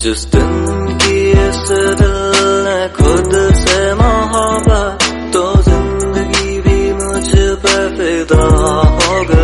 जिस दिन की इस दिल ने खुद से मोहब्बत, तो जिंदगी भी मुझ पे फिदा हो गई।